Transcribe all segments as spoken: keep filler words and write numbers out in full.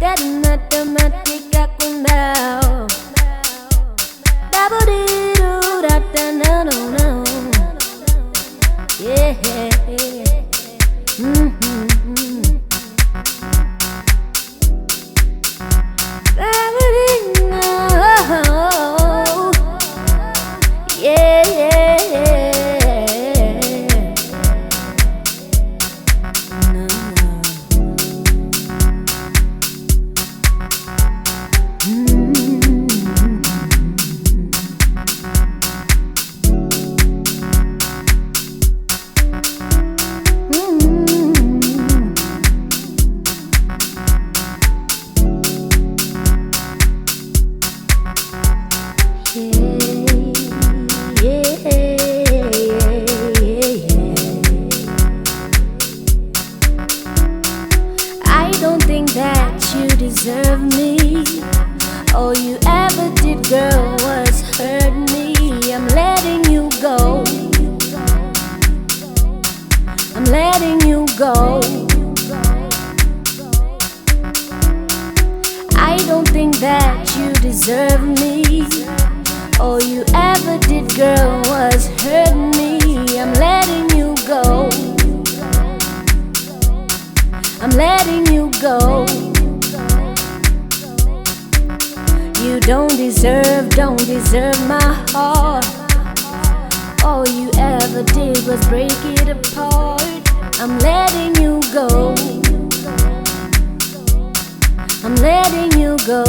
getting automatic now. Double dee doo da da no no no. Yeah. Mm-hmm. Double dee no. Yeah yeah yeah. No. I don't think that you deserve me. All you ever did, girl, was hurt me. I'm letting you go. I'm letting you go. I don't think that you deserve me. All you ever did, girl, was hurt me. I'm letting you go. I'm letting you go. You don't deserve, don't deserve my heart. All you ever did was break it apart. I'm letting you go. I'm letting you go.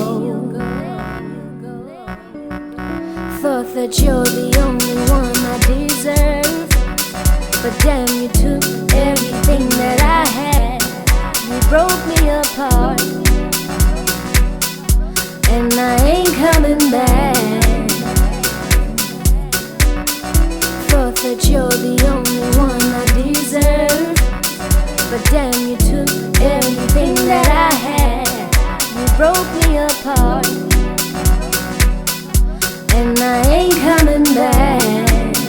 Thought that you're the only one I deserve, but damn, you took everything that I had. You broke me apart, and I ain't coming back. Thought that you're the only one I deserve, but damn, you took everything that I had. You broke me apart, and I ain't coming back.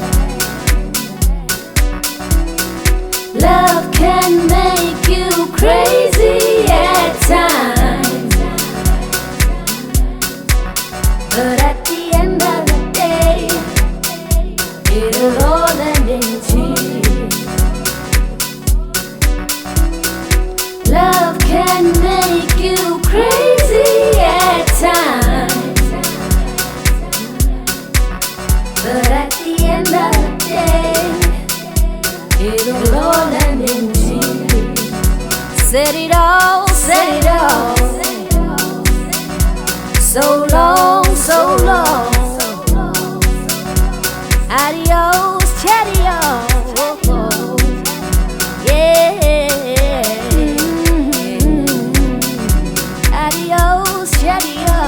Love can make you crazy at times, but at the end of the day, it'll all end in tears. Love can make you crazy at times, but at the end of the day, it'll all end in tears. Said it all, said it all. So long, so long. Adios, chatio. Yeah. Mm-hmm. Adios, chatio.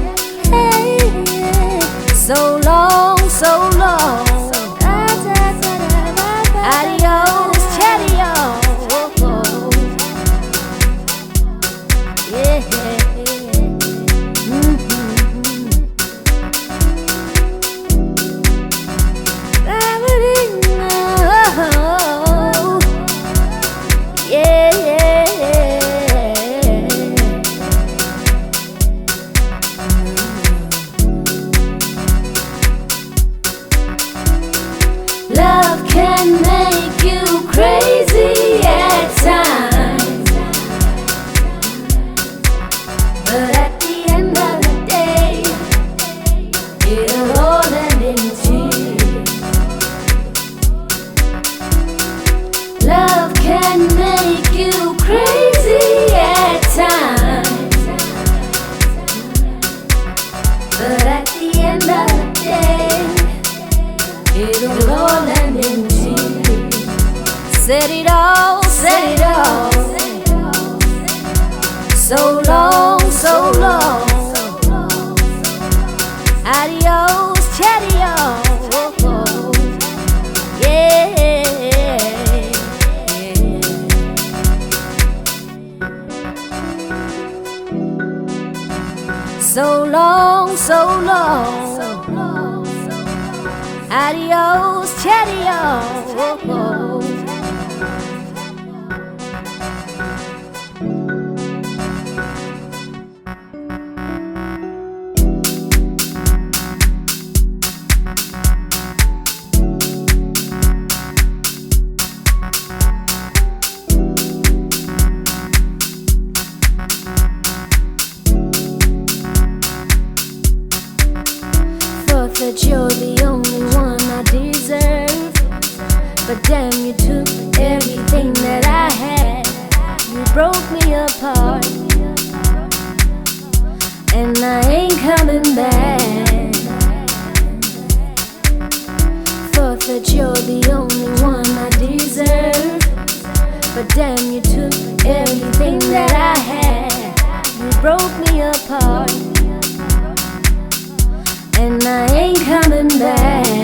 Hey. So long, so long. Adios, chatio. Yeah. Mm-hmm. Yeah, yeah. Love can make you crazy at times, but at the end of the day, it'll all end in tears. Love can make you crazy at times, but at the end of the day, it'll all end in tears. Said it all, said it all. So long, so long. Adios, chatio. Yeah. So long, so long. Adios, chatio. I ain't coming back. Thought that you're the only one I deserve, but damn, you took everything that I had. You broke me apart, and I ain't coming back.